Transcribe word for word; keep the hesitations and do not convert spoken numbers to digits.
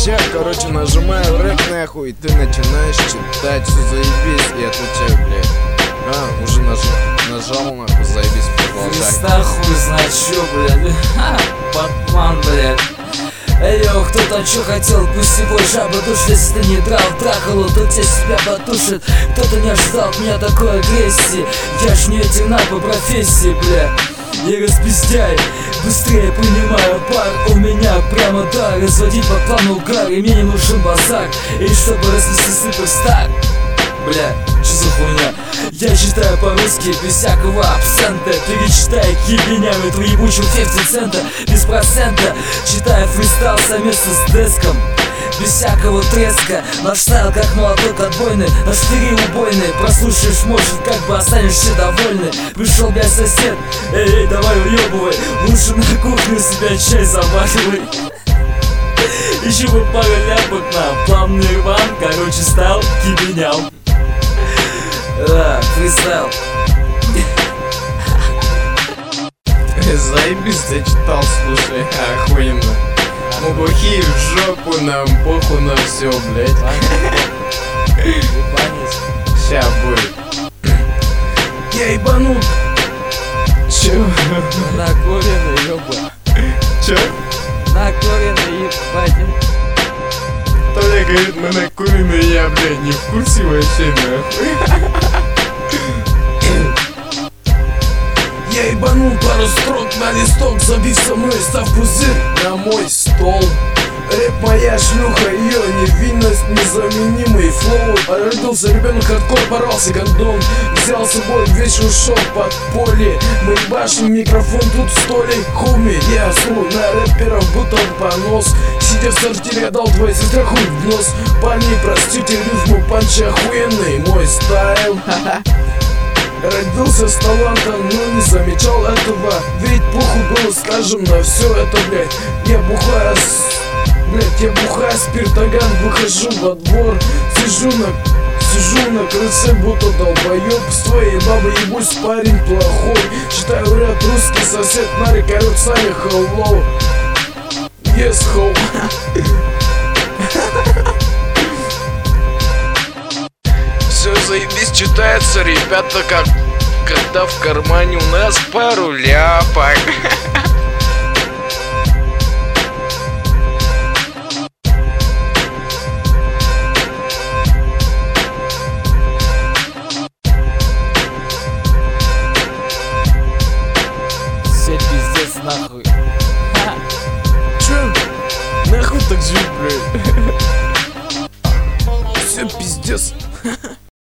Ща, короче, нажимаю рэк нахуй, и ты начинаешь читать, все заебись, и отвечаю, блядь. А, уже нажал, нажал нахуй, заебись, продолжай. Места хуй знает чё, блядь. Ха, Батман, блядь. Эй, йо, кто-то чё хотел, пусть его жаба душит. Если ты не драл, трахало, то те себя потушит. Кто-то не ожидал от меня такой агрессии. Я ж не ветеринар по профессии, бля. Не распиздяй, быстрее понимаю, пар у меня прямо да. Разводить по плану угар, и мне не нужен базар. И чтобы разнести суперстар. Бля, что за хуйня? Я читаю по-русски без всякого абсента. Перечитай ебенями твою ебучую пятьдесят цента. Без процента читаю фристайл совместно с деском. Без всякого треска. Наш стайл как молоток отбойный. Наш стиль убойный. Прослушаешь, может, как бы останешься довольный. Пришел, блядь, сосед. Эй, эй, давай уебывай. Лучше на кухню себя чай заваривай. Еще бы пару ляпок на плавный рван. Короче, стал кибенял. Да, фристайл. Заебись, ты читал, слушай, охуенно. Мы бухие в жопу, нам похуй на все, блядь. Ща будет. Я ебанут. Чё? Накуренный, ёба. Чё? Накуренный, ебать. Толя говорит, мы накуренные, я, блядь, не в курсе вообще, нахуй. Я ебанул пару строк на листок, забив со мной, став пузырь на мой стол. Рэп моя шлюха, ее невинность, незаменимый флоу. Родился ребенок, хардкор, порвался гондон. Взял с собой вещь, ушел под поле. Мы ебашим микрофон тут в столе. Хуми, я слу на рэперов, будто понос. Сидя в сортире, я дал твоей сестре хуй в нос. Парни, простите, рифму панча охуенный мой стайл. Родился с талантом, но не замечал этого. Ведь похуй было, скажем, на все это, блядь. Я бухая с... Блядь, я бухая спиртоган, выхожу во двор. Сижу на... Сижу на крыше, будто долбоёб. С твоей бабой ебусь, парень плохой. Читаю рэп, русский сосед, Нарик орёт сами hello. Yes, ho. Все заебись читается, ребята, как когда в кармане у нас пару ляпок. Все пиздец нахуй. Чё? Нахуй так жить, блядь? Все пиздец.